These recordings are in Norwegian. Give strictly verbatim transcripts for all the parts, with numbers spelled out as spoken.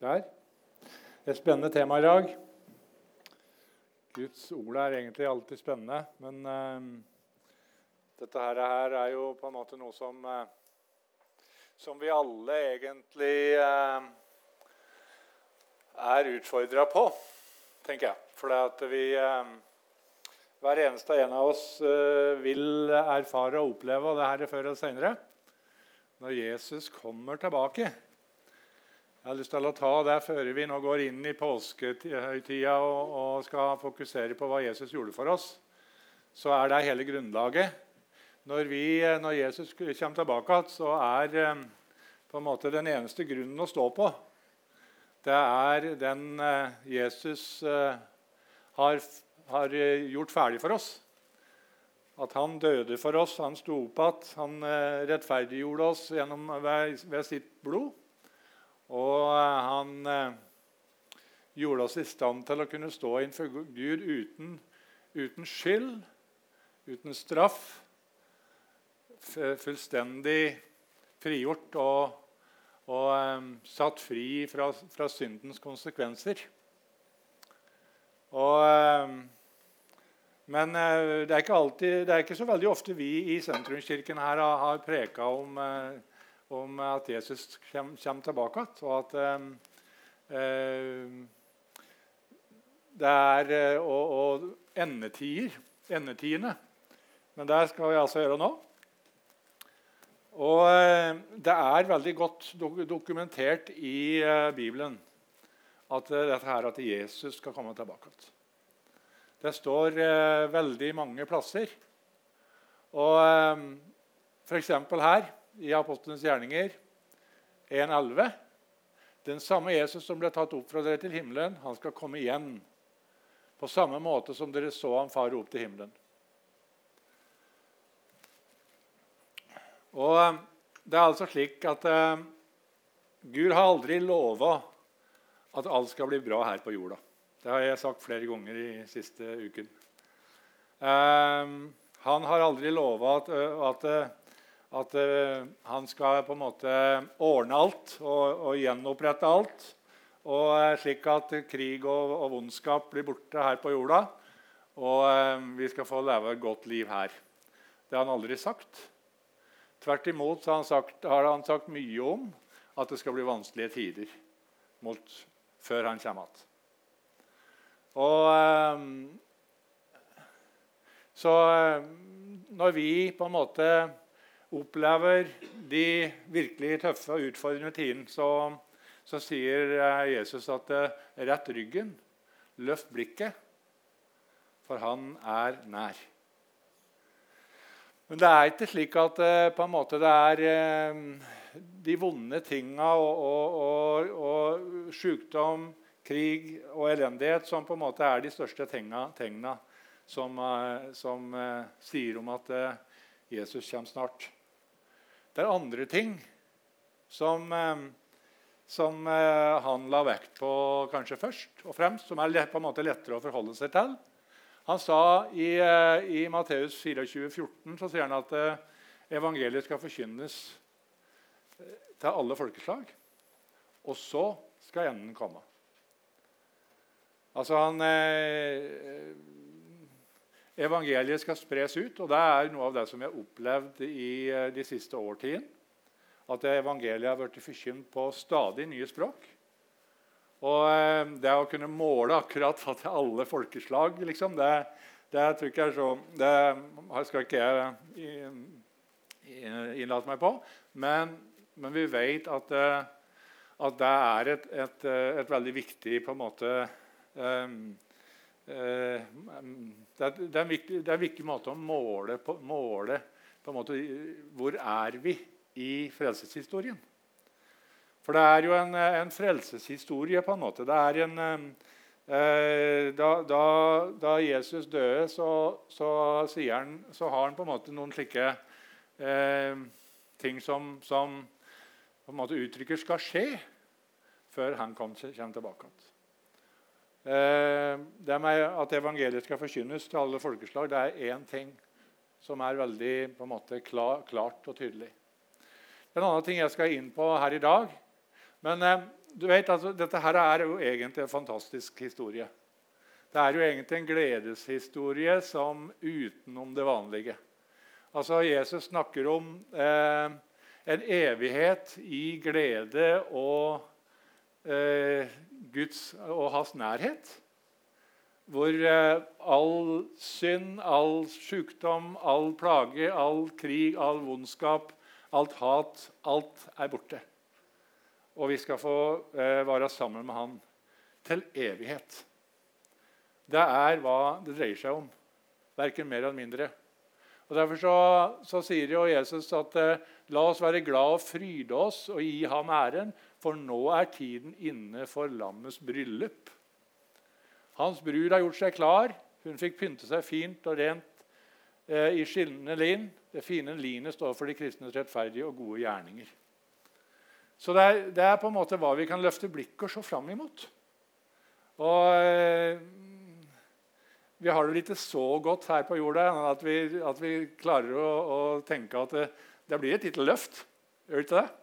Der. Et spennende tema i dag. Guds ord er egentlig alltid spennende, men uh, dette her, her er jo på en måte noe som, uh, som vi alle egentlig uh, er utfordret på, tenker jeg. For at vi, uh, hver eneste en av oss uh, vil erfare og oppleve det her før og senere, når Jesus kommer tilbake. Jeg har lyst til å ta det før vi nå går inn i påskehøytida og, og skal fokusere på hva Jesus gjorde for oss. Så er det hele grunnlaget. Når, vi, når Jesus kommer tilbake, så er eh, på en måte den eneste grunnen å stå på. Det er den eh, Jesus eh, har, har gjort ferdig for oss. At han døde for oss, han sto opp at han eh, rettferdiggjorde oss gjennom, ved, ved sitt blod. Og han eh, gjorde oss i stand til å kunne stå innenfor Gud uten, uten skyld, uten straff, fullstendig frigjort og, og eh, satt fri fra, fra syndens konsekvenser. Og, eh, men eh, det, er ikke alltid, det er ikke så veldig ofte vi i Sentrumskirken her har, har preket om eh, om at Jesus kommer, kommer tilbake, og at eh, det er og, og endetider, endetidene. Men det skal vi altså gjøre nå. Og eh, det er veldig godt dokumentert i eh, Bibelen at eh, dette her at Jesus skal komme tilbake. Det står eh, veldig mange plasser. Og eh, for eksempel her, i Apostlenes gjerninger en elleve. Den samme Jesus som ble tatt opp fra dere til himmelen, han skal komme igjen på samme måte som dere så han fare opp til himmelen. Og det er altså slik at uh, Gud har aldri lovet at alt skal bli bra her på jorda. Det har jeg sagt flere ganger i siste uken. Uh, han har aldri lovet at, uh, at uh, At uh, han skal på en måte ordne alt og, og gjenopprette alt. Og uh, slik at krig og, og vondskap blir borte her på jorda. Og uh, vi skal få leve et godt liv her. Det har han aldri sagt. Tvert imot så har han sagt, har han sagt mye om at det skal bli vanskelige tider mot, før han kommer igjen. Og uh, så uh, når vi på en måte opplever de virkelig tøffe og utfordrende tidene, så, så sier Jesus at rett ryggen, løft blikket, for han er nær. Men det er ikke slik at på en måte det er de vonde tingene og, og, og, og sykdom, krig og elendighet som på en måte er de største tingene, tingene som, som sier om at Jesus kommer snart. Det er andre ting som, som han la vekt på kanskje først og fremst, som er på en måte lettere å forholde seg til. Han sa i, i Matteus tjuefire fjorten, så sier han at evangeliet skal forkynnes til alle folkeslag, og så skal enden komme. Altså han... Evangeliet skal spres ut, og det er noe av det som jeg har opplevd i de siste årtiden. At evangeliet har vært forkynt på stadig nye språk. Og det å kunne måle akkurat til alle folkeslag, liksom, det, det tror ikke jeg er så... Det skal ikke jeg innlate meg på. Men, men vi vet at, at det er et, et, et veldig viktig på en måte... Um, Det er, det, er en viktig, det er en viktig måte å måle, på, måle på en måte, hvor er vi i frelseshistorien. For det er jo en, en frelseshistorie på en måte. Det er en, eh, da, da, da Jesus døde, så, så, sier han, så har han på en måte noen slike eh, ting som, som på en måte uttrykker skal skje før han kom, kommer tilbake. Det med at evangeliet skal forkynnes til alle folkeslag, det er en ting som er veldig på en måte klar, klart og tydelig. En annen ting jeg skal inn på her i dag, men eh, du vet, altså, dette her er jo egentlig en fantastisk historie. Det er jo egentlig en gledeshistorie som utenom det vanlige. Altså, Jesus snakker om eh, en evighet i glede og eh, Guds og hans nærhet. Hvor eh, all synd, all sykdom, all plage, all krig, all vondskap, alt hat, alt er borte. Og vi skal få eh, være sammen med han til evighet. Det er hva det dreier seg om. Hverken mer eller mindre. Og Derfor så, så sier jo Jesus at eh, la oss være glad og fryde oss og gi ham æren, for nå er tiden inne for lammets bryllup. Hans brud har gjort seg klar. Hun fikk pynte seg fint og rent eh, i skinnende lin. Det fine linet står for de kristnes rettferdige og gode gjerninger. Så det er, det er på en måte hva vi kan løfte blikket og se fram imot. Og eh, vi har det ikke så godt her på jorda at vi, at vi klarer å, å tenke at det, det blir et lite løft. Gjør det ikke det?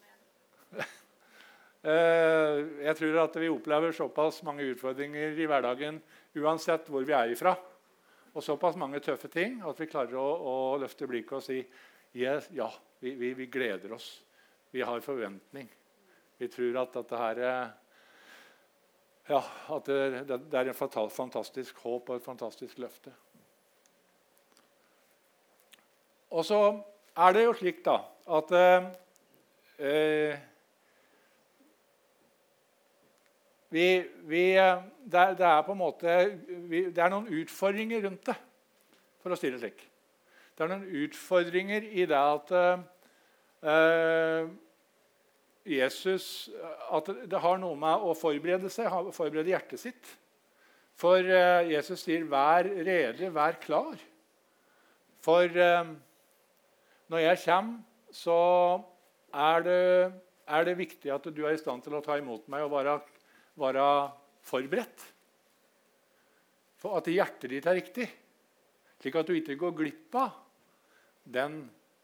Jeg tror at vi opplever såpass mange utfordringer i hverdagen uansett hvor vi er ifra. Og såpass mange tøffe ting at vi klarer å, å løfte blikket og si yes, ja, vi, vi, vi gleder oss. Vi har forventning. Vi tror at dette her ja, at det, det er en fantastisk håp og et fantastisk løfte. Og så er det jo slik da, at eh, vi, vi, det, er, det er på en måte vi, det er noen utfordringer rundt det, for å si det slik. Det er noen utfordringer i det at eh, Jesus, at det har noe med å forberede seg, forberede hjertet sitt. For eh, Jesus sier, vær rede, vær klar. For eh, når jeg kommer, så er det, er det viktig at du er i stand til å ta imot meg og være, være forberedt. For at hjertet ditt er riktig, slik at du ikke går glipp av den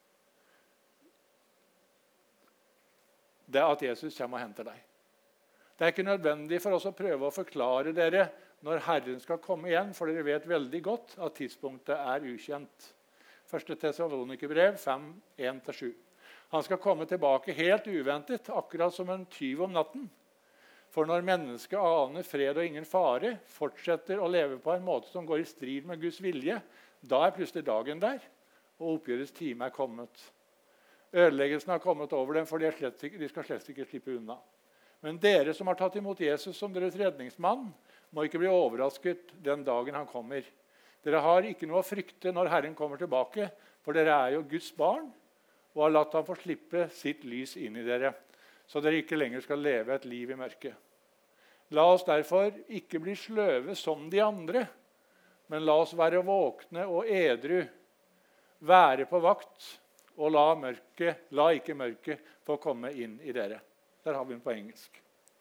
det er at Jesus kommer og henter deg. Det er ikke nødvendig for oss å prøve å forklare dere når Herren skal komme igjen, for dere vet veldig godt at tidspunktet er ukjent. Første Tessalonikerbrev fem, en til sju. Han skal komme tilbake helt uventet, akkurat som en tyv om natten. For når mennesket aner fred og ingen fare, fortsetter å leve på en måte som går i strid med Guds vilje, da er plutselig dagen der, og oppgjørets time er kommet. Ødeleggelsen har kommet over dem, for de, slett, de skal slett ikke slippe unna. Men dere som har tatt imot Jesus som deres redningsmann, må ikke bli overrasket den dagen han kommer. Dere har ikke noe å frykte når Herren kommer tilbake, for dere er jo Guds barn, og har latt ham få slippe sitt lys inn i dere, så dere ikke lenger skal leve et liv i mørket. La oss derfor ikke bli sløve som de andre, men la oss være våkne og edru, være på vakt, og la, mørke, la ikke mørket få komme inn i dere. Der har vi den på engelsk.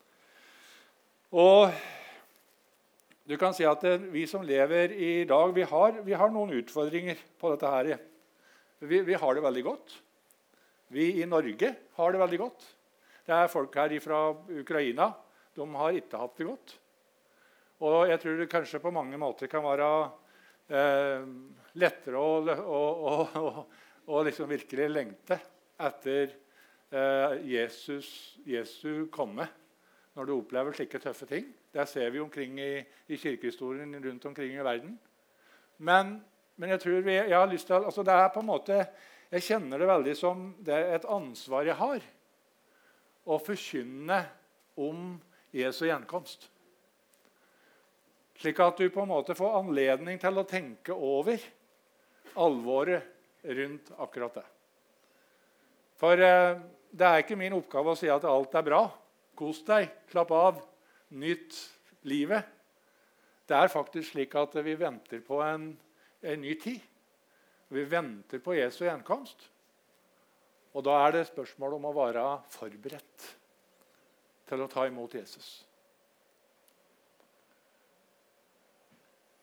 Og du kan si at vi som lever i dag, vi har, vi har noen utfordringer på dette her. Vi, vi har det veldig godt. Vi i Norge har det veldig godt. Det er folk her fra Ukraina. De har ikke hatt det godt. Og jeg tror det kanskje på mange måter kan være eh, lettere å, å, å, å og liksom virkelig lengte etter eh, Jesus, Jesu komme når du opplever slike tøffe ting. Det ser vi omkring i, i kirkehistorien rundt omkring i verden. Men, men jeg tror vi, jeg har lyst til, altså det er på en måte, jeg kjenner det veldig som det er et ansvar jeg har å forkynne om Jesu gjenkomst. Slik at du på en måte får anledning til å tenke over alvoret rundt akkurat det. For eh, det er ikke min oppgave å si at alt er bra. Kos deg, slapp av, nyt livet. Det er faktisk slik at vi venter på en, en ny tid. Vi venter på Jesu gjenkomst. Og da er det spørsmål om å være forberedt til å ta imot Jesus.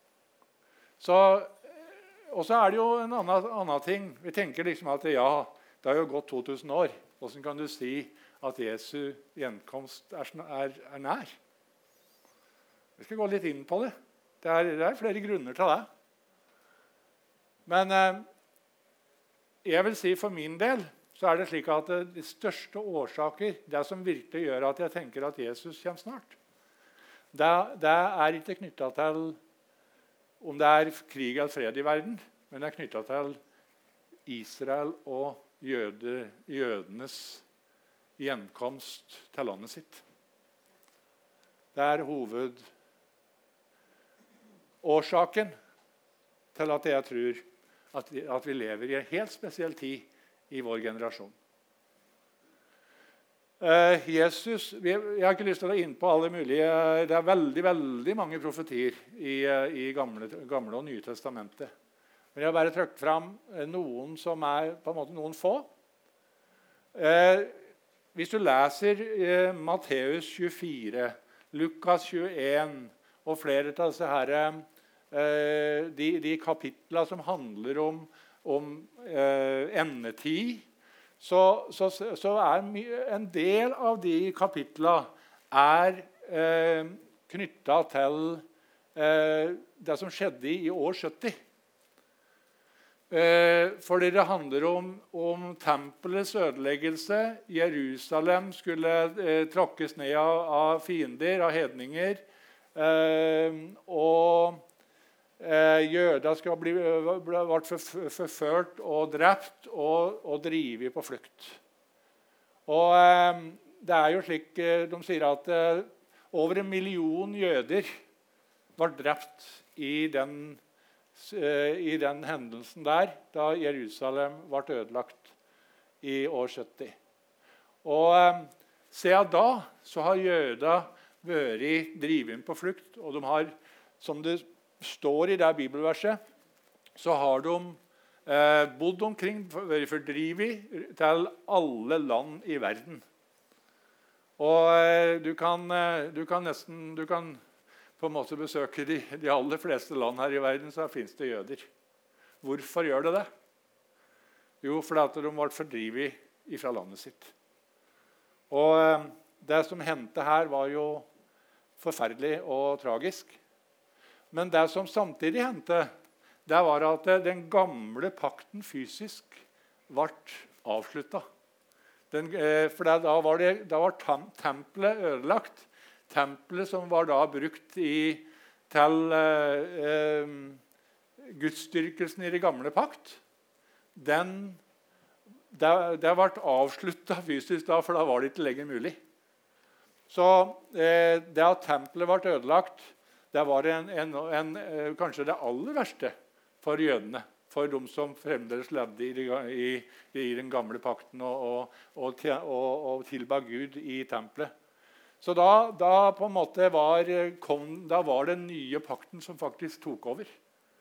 Så Og så er det jo en annen, annen ting. Vi tenker liksom at ja, Det har jo gått to tusen år. Hvordan kan du si at Jesu gjenkomst er, er, er nær? Vi skal gå litt inn på det. Det er, det er flere grunner til det. Men eh, jeg vil si for min del så er det slik at de største årsaker, det som virkelig gjør at jeg tenker at Jesus kommer snart, det, det er ikke knyttet til om det er krig eller fred i verden, men det er knyttet til Israel og jøde, jødenes gjenkomst til landet sitt. Det er hovedårsaken til at jeg tror at vi, at vi lever i en helt spesiell tid i vår generasjon. Eh, Jesus, vi, jeg har ikke lyst til å gå inn på alle mulige, det er veldig, veldig mange profetier i, i gamle, gamle og nye testamentet. Men jeg har bare trykket frem noen som er på en måte noen få. Eh, hvis du leser eh, Matteus tjuefire, Lukas tjueen og flere av disse her, eh, de, de kapitler som handler om, om eh, endetid, så, så, så er en del av de kapitlene er eh, knyttet til eh, det som skjedde i år sytti. Eh, fordi det handler om, om tempelets ødeleggelse. Jerusalem skulle eh, tråkkes ned av, av fiender, av hedninger. Eh, og eh, jøder skal bli, ble, ble forført og drept og, og drivet på flukt. Og eh, det er jo slik, de sier at eh, over en million jøder ble drept i den i den hendelsen der, da Jerusalem ble ødelagt i år sytti. Og eh, siden da så har jøder vært drivet på flukt, og de har, som det står i det bibelverset, så har de eh, bodd omkring, vært fordrivet til alle land i verden. Og eh, du kan, eh, du kan nesten, du kan på en måte besøker de, de aller fleste land her i verden, så finnes det jøder. Hvorfor gjør det det? Jo, fordi de ble fordrivet fra landet sitt. Og eh, det som hendte her var jo forferdelig og tragisk. Men det som samtidig hendte, det var at den gamle pakten fysisk ble avsluttet. Den, eh, for da var, det, da var tam, tempelet ødelagt. Tempelet som var da brukt i, til eh, eh, gudsdyrkelsen i det gamle pakt, den, det, det ble avsluttet fysisk da, for da var det ikke lenger mulig. Så eh, det at tempelet ble ødelagt, det var en, en, en, kanskje det aller verste for jødene, for de som fremdeles levde i, i, i den gamle pakten og, og, og, og, og tilba Gud i tempelet. Så da, da, på en måte var, kom, da var den nye pakten som faktisk tok over.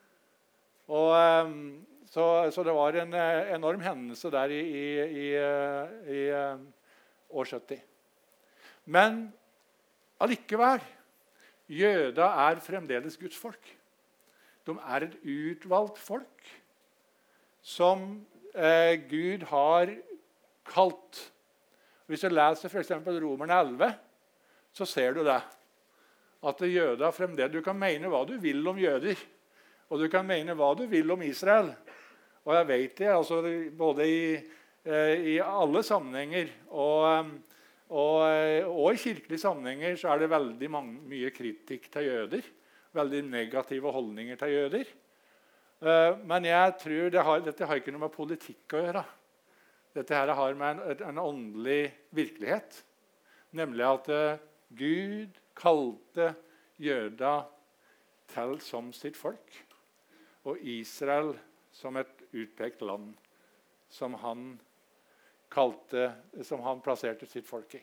Og, så, så det var en enorm hendelse der i, i, i, i år sytti. Men allikevel, jøder er fremdeles Guds folk. De er et utvalgt folk som eh, Gud har kalt. Hvis du leser for eksempel Romerne elleve, så ser du det. At jøder fremdeles, du kan mene hva du vil om jøder, og du kan mene hva du vil om Israel. Og jeg vet det, altså, både i, i alle sammenhenger, og, og, og i kirkelige sammenhenger, så er det veldig mange, mye kritikk til jøder. Veldig negative holdninger til jøder. Men jeg tror det har, dette har ikke noe med politikk å gjøre. Dette her har med en, en åndelig virkelighet. Nemlig at Gud kalte jøder til som sitt folk, og Israel som et utpekt land som han, kalte, som han plasserte sitt folk i.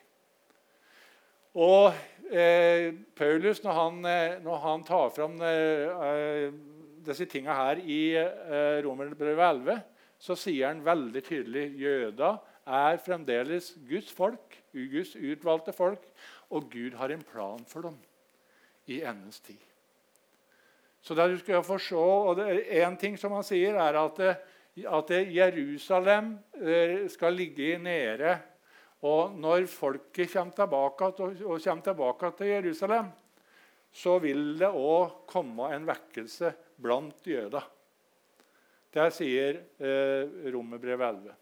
Og eh, Paulus, når han, når han tar fram eh, disse tingene her i eh, Romerbrevet elleve, så sier han veldig tydelig jøder er fremdeles Guds folk, Guds utvalgte folk, og Gud har en plan for dem i endens tid. Så der du skal få se, og det er en ting som han sier, er at at Jerusalem skal ligge nede. Og når folket kommer tilbake, og kommer tilbake til Jerusalem, så vil det også komme en vekkelse blant jøder. Det sier eh, Romerbrevet elleve.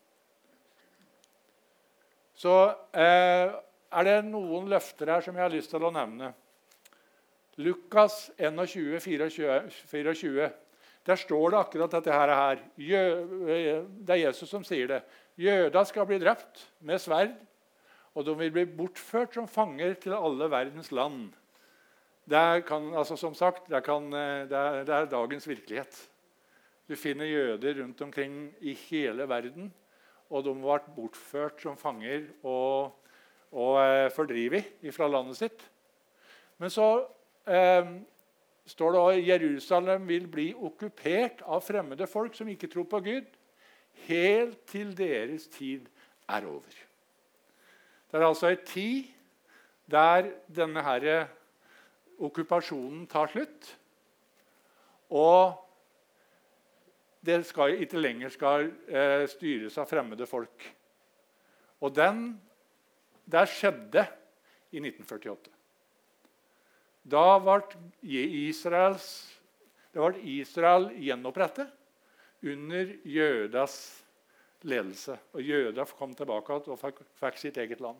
Så eh, er det noen løfter her som jeg har lyst til å nevne. Lukas enogtjue, fireogtjue. Der står det akkurat dette her. Det er Jesus som sier det. Jøder skal bli drept med sverd, og de vil bli bortført som fanger til alle verdens land. Det kan, altså som sagt, det, kan, det, er, det er dagens virkelighet. Du finner jøder rundt omkring i hele verden, og de ble bortført som fanger og, og eh, fordrivet fra landet sitt. Men så eh, står det at Jerusalem vil bli okkupert av fremmede folk som ikke tror på Gud, helt til deres tid er over. Det er altså en tid der denne her okkupasjonen tar slutt, og det skal ikke lenger skal eh, styres av fremmede folk. Og den, det skjedde i nitten førtiåtte. Da ble Israels, det ble Israel gjenopprettet under jødas ledelse. Og jøder kom tilbake og fikk, fikk sitt eget land.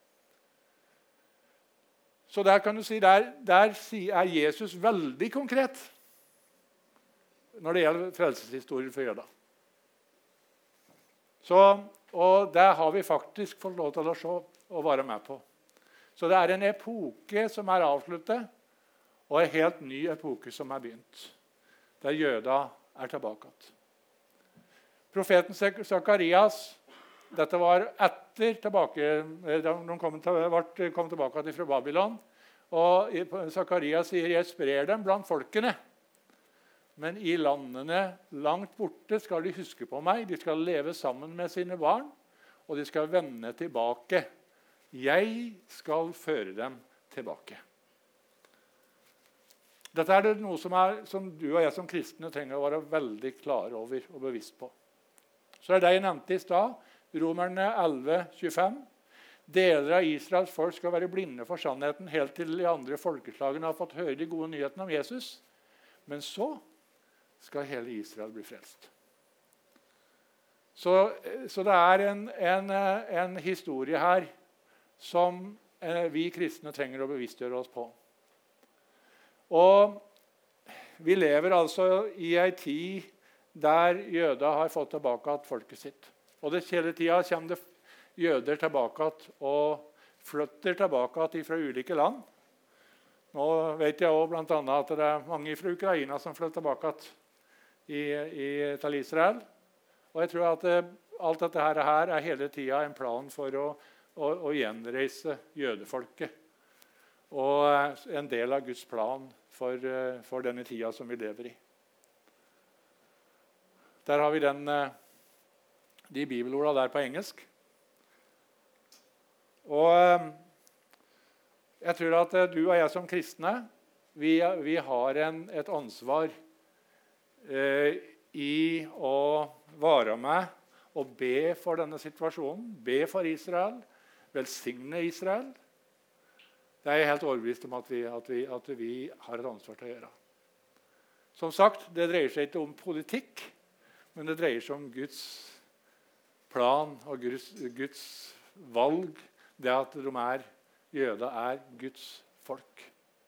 Så der kan du si, der, der er Jesus veldig konkret når det gjelder frelseshistorien for jøder. Så, og det har vi faktisk fått lov til å se og være med på. Så det er en epoke som er avsluttet, og en helt ny epoke som er begynt, der jøder er tilbake. Profeten Zakarias, dette var etter tilbake, de kom, til, kom tilbake fra Babylon, og Zakarias sier, jeg sprer dem blant folkene, men i landene langt borte skal de huske på meg, de skal leve sammen med sine barn, og de skal vende tilbake. Jeg skal føre dem tilbake. Dette er det noe som, er, som du og jeg som kristne trenger å være veldig klare over og bevisst på. Så er det jeg nevnte i stad, Romerne elleve tjuefem. Deler av Israels folk skal være blinde for sannheten helt til de andre folkeslagene har fått høre de gode nyhetene om Jesus. Men så skal hele Israel bli frelst. Så, så det er en, en, en historie her som vi kristne trenger å bevisstgjøre oss på. Og vi lever altså i en tid der jøder har fått tilbake folket sitt. Og det hele tiden kommer det jøder tilbake og flytter tilbake fra ulike land. Nå vet jeg også blant annet at det er mange fra Ukraina som flytter tilbake i, i, til Israel. Og jeg tror at det, alt dette her er hele tiden en plan for å, å, å gjenreise jødefolket. Og en del av Guds plan for, for denne tiden som vi lever i. Der har vi den, de bibelordene der på engelsk. Og jeg tror at du og jeg som kristne, vi, vi har en, et ansvar eh, i å være med og be for denne situasjonen, be for Israel, velsigne Israel. Det er jeg helt overbevist om at vi, at, vi, at vi har et ansvar til å gjøre. Som sagt, det dreier seg ikke om politikk, men det dreier seg om Guds plan og Guds, Guds valg, det at de er jøder er Guds folk.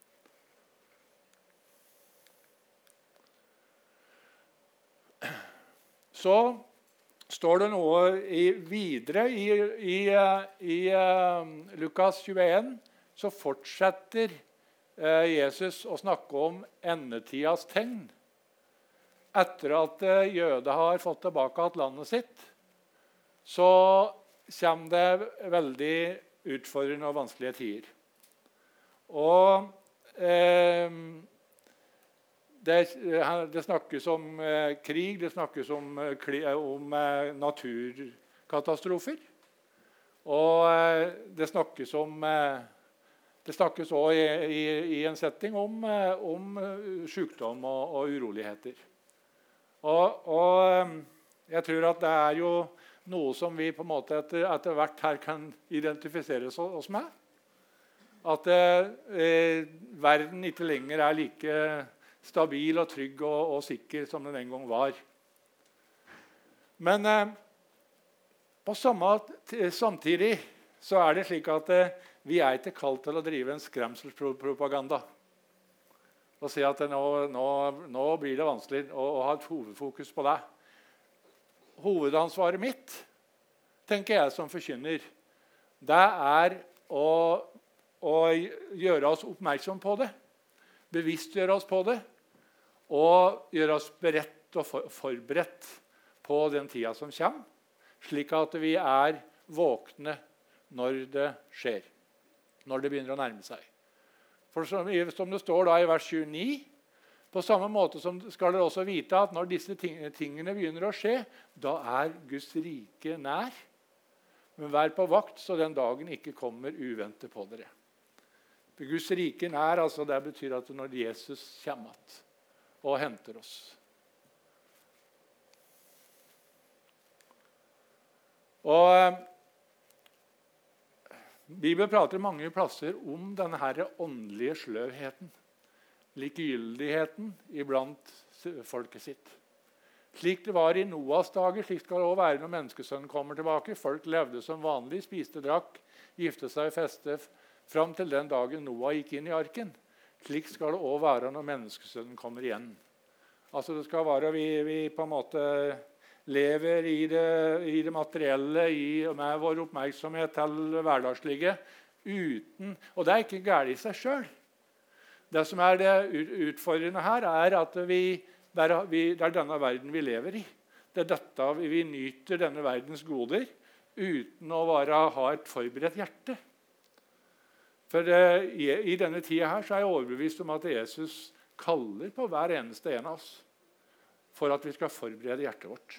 Så står det noe i, videre i, i, i uh, Lukas tjueen, så fortsetter uh, Jesus å snakke om endetidas tegn. Etter at uh, jøder har fått tilbake at landet sitt, så kommer det veldig utfordrende og vanskelige tider. Og eh, det, det snakkes om eh, krig, det snakkes om, om eh, naturkatastrofer. Og eh, det snakkes om eh, det snakkes også i, i, i en setting om, eh, om sykdom og, og uroligheter. Og, og Jeg tror at det er jo noe som vi på en måte etter, etter hvert her kan identifisere oss med. At eh, verden ikke lenger er like stabil og trygg og, og sikker som den en gang var. Men eh, på samme, samtidig så er det slik at eh, vi er ikke kalt til å drive en skremselspropaganda. Og si at nå, nå, nå blir det vanskelig å, å ha et hovedfokus på det. Hovedansvaret mitt, tenker jeg som forkynner, det er å, å gjøre oss oppmerksom på det, bevisstgjøre oss på det, og gjøre oss beredt og for, forberedt på den tida som kommer, slik at vi er våkne når det skjer, når det begynner å nærme seg. For som, som det står da i vers tjueni, på samme måte som skal dere også vite at når disse tingene begynner å skje, da er Guds rike nær. Men vær på vakt, så den dagen ikke kommer uventet på dere. For Guds rike nær, altså det betyr at når Jesus kommer og henter oss. Og Bibelen prater mange plasser om denne her åndelige sløvheten, likegyldigheten iblant folket sitt. Slik det var i Noas dager, slik skal det også være når menneskesønnen kommer tilbake. Folk levde som vanlig, spiste, drakk, gifte seg og feste fram til den dagen Noah gikk inn i arken. Slik skal det også være når menneskesønnen kommer igjen. Altså det skal være vi, vi på en måte lever i det, i det materielle, i, med vår oppmerksomhet til hverdagslige, uten, og det er ikke galt i seg selv. Det som er det utfordrende her, er at vi, det er denne verden vi lever i. Det er dette vi, vi nyter denne verdens goder, uten å være, ha et forberedt hjerte. For uh, i, i denne tida her så er jeg overbevist om at Jesus kaller på hver eneste en av oss, for at vi skal forberede hjertet vårt.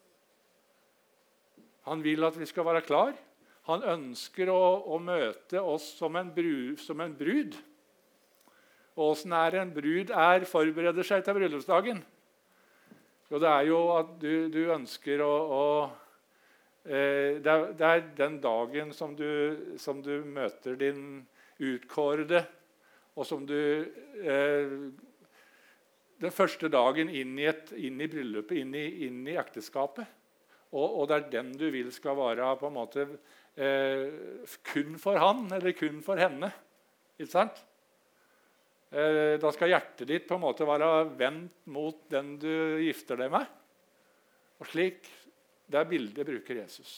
Han vil at vi skal være klar. Han ønsker å, å møte oss som en, bru, som en brud. Og hvordan er en brud er forbereder seg til bryllupsdagen? Jo, det er jo at du, du ønsker å... å eh, det, er, det er den dagen som du, som du møter din utkårede, og som du... Eh, den første dagen inn i, et, inn i bryllupet, inn i, inn i ekteskapet. Og, og det er den du vil skal være på en måte eh, kun for han, eller kun for henne. Ikke sant? Eh, da skal hjertet ditt på en måte være vendt mot den du gifter deg med. Og slik, det bildet bruker Jesus.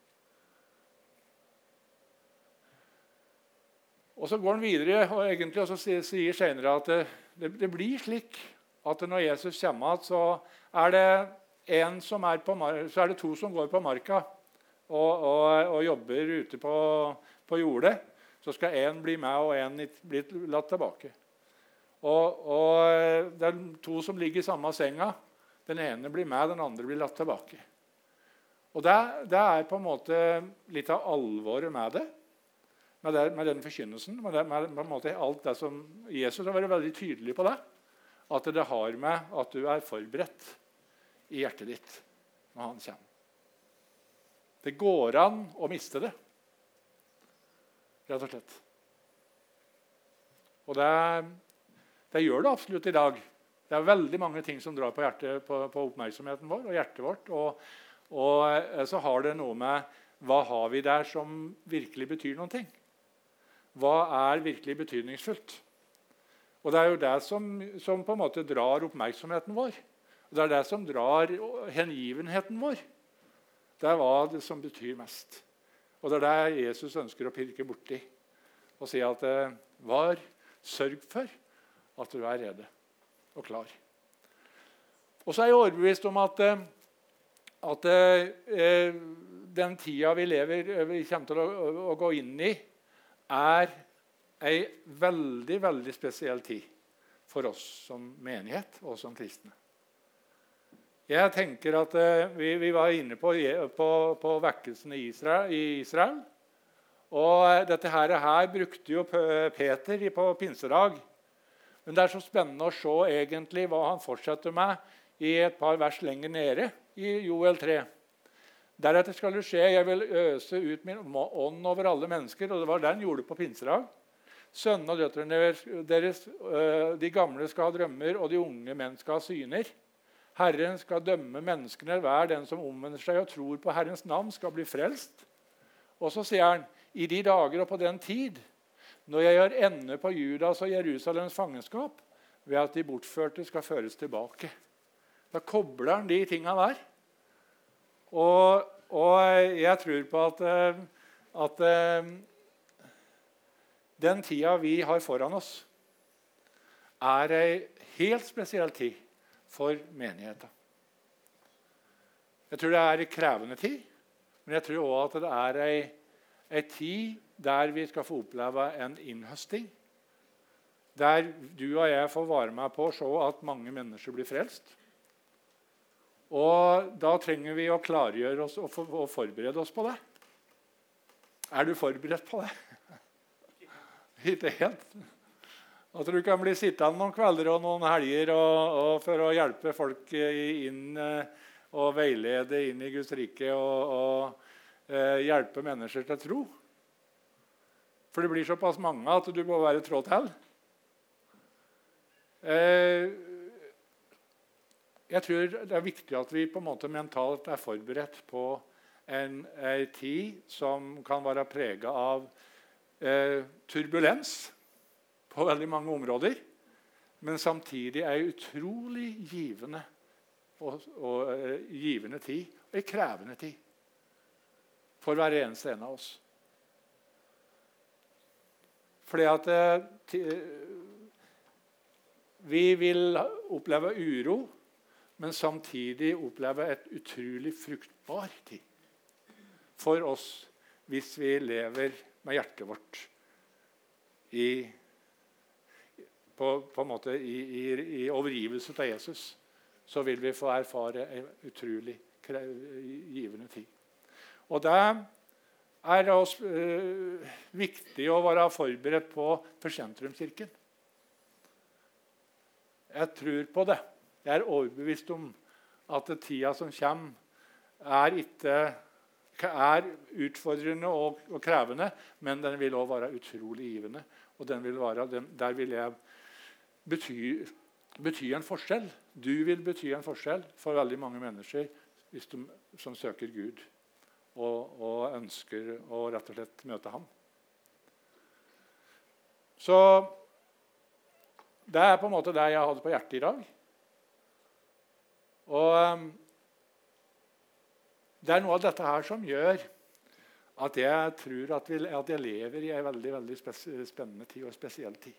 Og så går han videre og egentlig også sier, sier senere at det, det, det blir slik at når Jesus kommer, så er det En som er på mar- så er det to som går på marka og, og, og jobber ute på, på jordet. Så skal en bli med, og en bli latt tilbake. Og, og det er to som ligger i samme senga. Den ene blir med, den andre blir latt tilbake. Og det, det er på en måte litt av alvoret med det. Med, det, med den forkynnelsen. Med, det, med på en måte alt det som Jesus har vært veldig tydelig på det. At det har med at du er forberedt i hjertet ditt når han kommer. Det går an å miste det, rett og slett. Og det, det gjør det absolutt i dag. Det er veldig mange ting som drar på, hjertet, på, på oppmerksomheten vår og hjertet vårt. Og, og så har det noe med hva har vi der som virkelig betyr noen ting. Hva er virkelig betydningsfullt? Og det er jo det som, som på en måte drar oppmerksomheten vår. Og det er det som drar hengivenheten vår. Det er hva det som betyr mest. Og det er det Jesus ønsker å pirke borti. Og si at var sørg for at du er rede og klar. Og så er jeg overbevist om at, at eh, den tida vi lever, vi kommer til å, å gå inn i, er en veldig, veldig spesiell tid for oss som menighet og som kristne. Jeg tenker at uh, vi, vi var inne på, på, på vekkelsen i Israel, i Israel. Og uh, dette her, her brukte jo Peter på pinsedag. Men det er så spennende å se egentlig hva han fortsetter med i et par vers lenger nede i Joel tre. Deretter skal det skje, jeg vil øse ut min ånd over alle mennesker, og det var det han gjorde på pinsedag. Sønnene og døtrene deres, de gamle skal ha drømmer, og de unge menn skal ha syner. Herren skal dømme menneskene, hver den som omvender seg og tror på Herrens navn skal bli frelst. Og så sier han, i de dager og på den tid, når jeg gjør ende på Judas og Jerusalems fangenskap, ved at de bortførte skal føres tilbake. Da kobler han de tingene der. Og, og jeg tror på at, at den tida vi har foran oss, er en helt spesiell tid for menigheten. Jeg tror det er en krevende tid, men jeg tror også at det er en, en tid der vi skal få oppleve en innhøsting, der du og jeg får være med på å se at mange mennesker blir frelst. Og da trenger vi å klargjøre oss og, for, og forberede oss på det. Er du forberedt på det? Ikke helt. At du kan bli sittende noen kvelder og noen helger og, og for å hjelpe folk inn og veilede inn i Guds rike og, og eh, hjelpe mennesker til tro. For det blir såpass mange at du må være trå til. Eh, jeg tror det er viktig at vi på en måte mentalt er forberedt på en, en tid som kan være preget av eh, turbulens på veldig mange områder, men samtidig er en utrolig givende og, og eh, givende tid, og en krevende tid for hver eneste en av oss. Fordi at eh, vi vil oppleve uro, men samtidig oppleve et utrolig fruktbar tid for oss hvis vi lever med hjertet vårt i, på, på en måte i, i, i overgivelse til Jesus. Så vil vi få erfare en utrolig givende tid. Og det er det også øh, viktig å være forberedt på for sentrumskirken. Jeg tror på det. Jeg er overbevist om at tida som kommer, er, ikke, er utfordrende og, og krevende, men den vil også være utrolig givende. Og den vil være, den, der vil jeg bety, bety en forskjell. Du vil bety en forskjell for veldig mange mennesker hvis de, som søker Gud. Og, og ønsker å rett og slett møte ham. Så det er på en måte det jeg hadde på hjertet i dag. Og um, det er noe av dette her som gjør at jeg tror at, vi, at jeg lever i en veldig, veldig spennende tid og spesiell tid.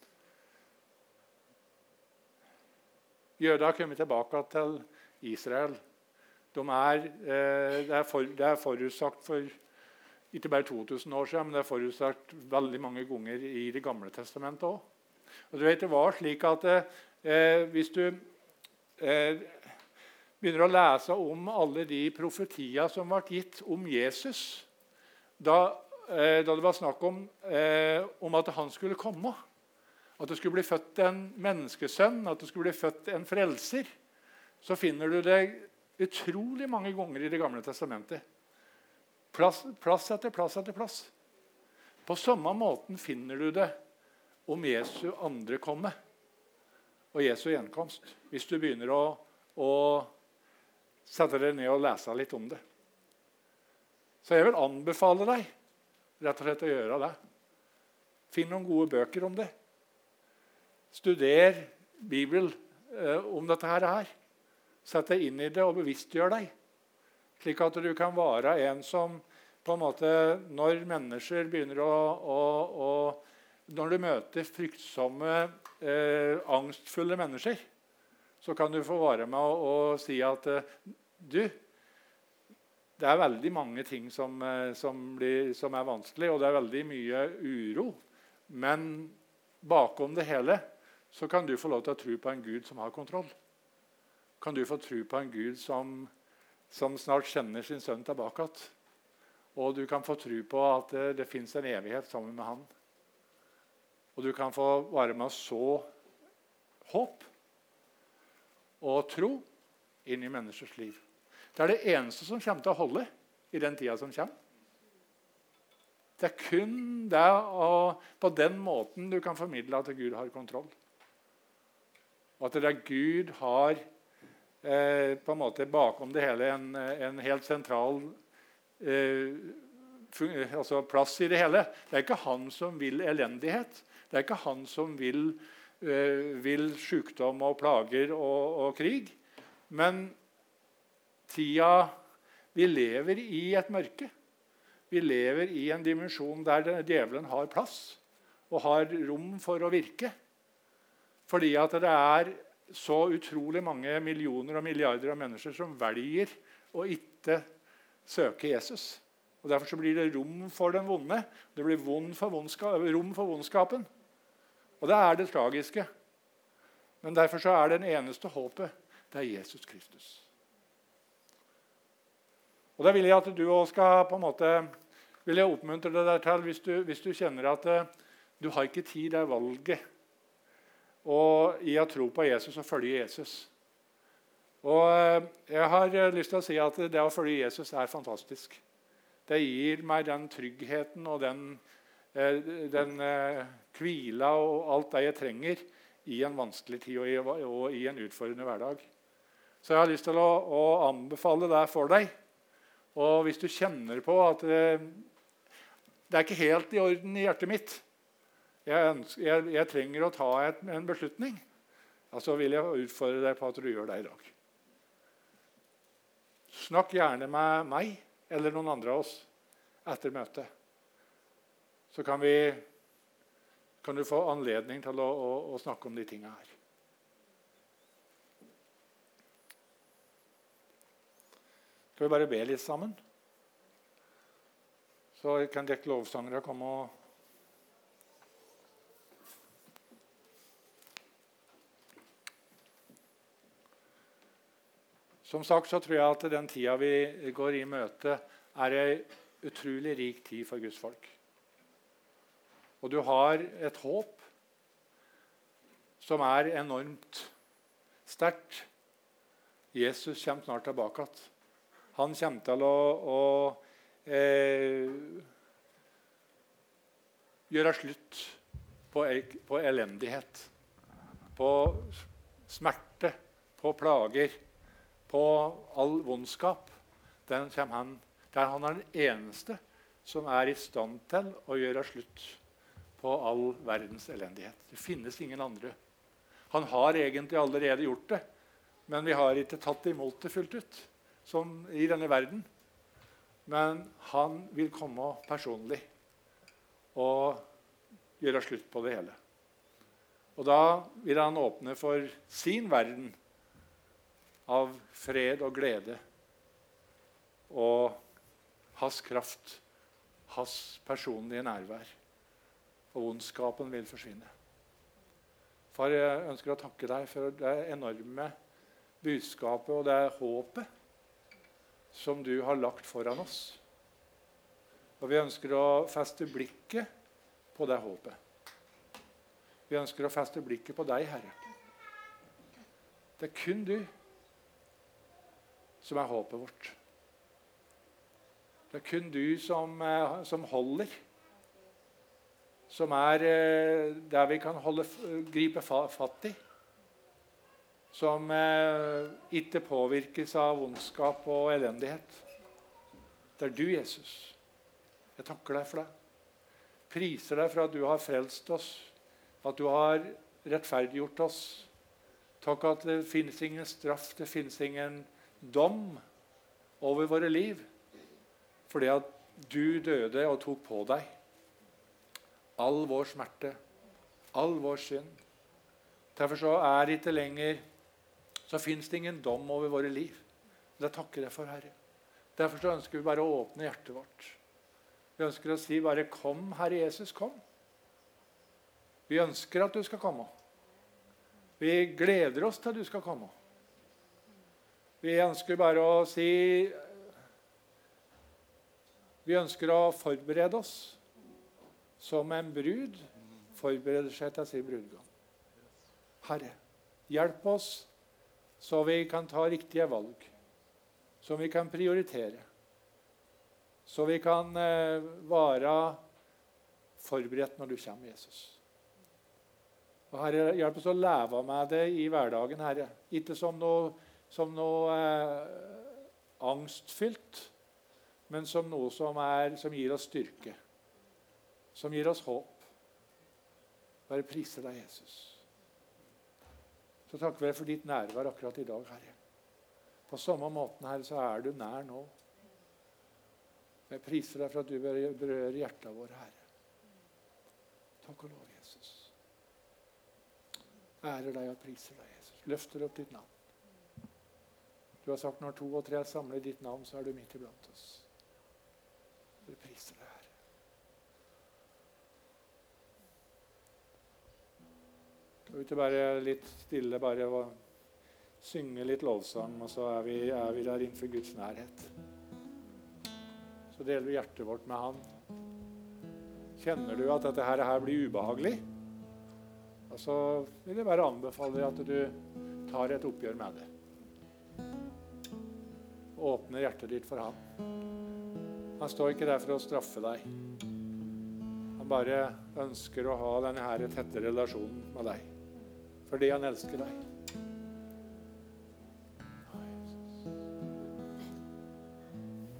Jøder har kommet tilbake til Israel. De er, eh, det, er for, det er forutsagt for ikke bare to tusen år siden, men det er forutsagt veldig mange ganger i Det gamle testamentet også. Og du vet, det var slik at eh, hvis du eh, begynner å lese om alle de profetier som ble gitt om Jesus, da, eh, da det var snakk om, eh, om at han skulle komme, at det skulle bli født en menneskesønn, at det skulle bli født en frelser, så finner du det utrolig mange ganger i Det gamle testamentet. Plass, plass etter plass etter plass. På samme måten finner du det om Jesu andre komme og Jesu gjenkomst. Hvis du begynner å, å sette deg ned og lese litt om det. Så jeg vil anbefale deg rett og slett å gjøre det. Finn noen gode bøker om det. Studer Bibel eh, om dette her. Sett deg inn i det og bevisstgjør deg. Slik at du kan være en som på en måte, når mennesker begynner å, å, å når du møter fryktsomme, eh, angstfulle mennesker, så kan du få være med og, og si at eh, du, det er veldig mange ting som, eh, som, blir, som er vanskelig, og det er veldig mye uro. Men bakom det hele så kan du få lov til å tro på en Gud som har kontroll. Kan du få tro på en Gud som, som snart kjenner sin sønn tilbake. Og du kan få tro på at det, det finnes en evighet sammen med han. Og du kan få være med å så håp og tro inn i menneskers liv. Det er det eneste som kommer til å holde i den tida som kommer. Det er kun det og på den måten du kan formidle at Gud har kontroll. Og at det er Gud har eh, på en måte bakom det hele en, en helt sentral eh, altså plass i det hele. Det er ikke han som vil elendighet. Det er ikke han som vil, uh, vil sykdom og plager og, og krig. Men tida vi lever i et mørke. Vi lever i en dimensjon der djevelen har plass og har rom for å virke. Fordi at det er så utrolig mange millioner og milliarder av mennesker som velger å ikke søke Jesus. Og derfor så blir det rom for den vonde. Det blir vond for vondska, rom for vondskapen. Og det er det tragiske. Men derfor så er det den eneste håpet, det er Jesus Kristus. Og da vil jeg at du også skal på en måte, vil jeg oppmuntre deg der til, hvis du, hvis du kjenner at uh, du har ikke tid, det er valget. Og i å tro på Jesus og følge Jesus. Og uh, jeg har lyst til å si at det å følge Jesus er fantastisk. Det gir meg den tryggheten og den, den hvila og alt det jeg trenger i en vanskelig tid og i, og i en utfordrende hverdag. Så jeg har lyst til å, å anbefale det for deg. Og hvis du kjenner på at det, det er ikke helt i orden i hjertet mitt, jeg, ønsker, jeg, jeg trenger å ta et, en beslutning, ja, så vil jeg utfordre deg på at du gjør det i dag. Snakk gjerne med meg eller noen andre av oss etter møtet. Så kan, vi, kan du få anledning til å, å, å snakke om de tingene her. Skal vi bare be litt sammen? Så kan dere lovsangere komme og Som sagt så tror jeg at den tida vi går i møte er en utrolig rik tid for Guds folk. Og du har et håp som er enormt sterkt. Jesus kommer snart tilbake. Han kommer til å, å eh, gjøre slutt på, på elendighet, på smerte, på plager, på all vondskap. Den kommer han, der han er den eneste som er i stand til å gjøre slutt på all verdens elendighet. Det finnes ingen andre. Han har egentlig allerede gjort det, men vi har ikke tatt imot det fullt ut, som i denne verden. Men han vil komme personlig og gjøre slutt på det hele. Og da vil han åpne for sin verden av fred og glede og hans kraft, hans personlige nærvær. Og ondskapen vil forsvinne. Far, jeg ønsker å takke deg for det enorme budskapet og det håpet som du har lagt foran oss. Og vi ønsker å feste blikket på det håpet. Vi ønsker å feste blikket på deg, Herre. Det er kun du som er håpet vårt. Det er kun du som, som holder, som er der vi kan holde, gripe fatt i, som ikke påvirkes av ondskap og elendighet. Det er du, Jesus. Jeg takker deg for det. Priser deg for at du har frelst oss, at du har rettferdiggjort oss. Takk at det finnes ingen straff, det finnes ingen dom over våre liv, fordi at du døde og tok på deg all vår smerte, all vår synd. Derfor så er det ikke lenger, så finnes det ingen dom over våre liv. Det takker jeg for, Herre. Derfor så ønsker vi bare å åpne hjertet vårt. Vi ønsker å si bare, kom, Herre Jesus, kom. Vi ønsker at du skal komme. Vi gleder oss til du skal komme. Vi ønsker bare å si, vi ønsker å forberede oss som en brud forbereder seg til sin brudgom. Herre, hjelp oss så vi kan ta riktige valg. som vi kan prioritere, så vi kan eh, være forberedt når du kommer, Jesus. Og Herre, hjelp oss å leve med det i hverdagen, Herre. Ikke som noe, som noe eh, angstfylt, men som noe som, er, som gir oss styrke, som gir oss håp. Bare prise deg, Jesus. Så takker vi deg for ditt nærvær akkurat i dag, Herre. På samme måten, Herre, så er du nær nå. Jeg priser deg for at du berører hjertet vårt, Herre. Takk og lov, Jesus. Ærer deg og priser deg, Jesus. Løfter opp ditt navn. Du har sagt når to og tre er samlet i ditt navn, så er du midt iblant oss. Du priser deg, Herre. Kan vi ikke bare litt stille, bare synge litt lovsang, og så er vi, er vi der innenfor Guds nærhet. Så deler vi hjertet vårt med Han. Kjenner du at dette her, her blir ubehagelig? Og så vil jeg bare anbefale deg at du tar et oppgjør med det. Og åpner hjertet ditt for Han. Han står ikke der for å straffe deg. Han bare ønsker å ha denne her tette relasjonen med deg. Fordi Han elsker deg.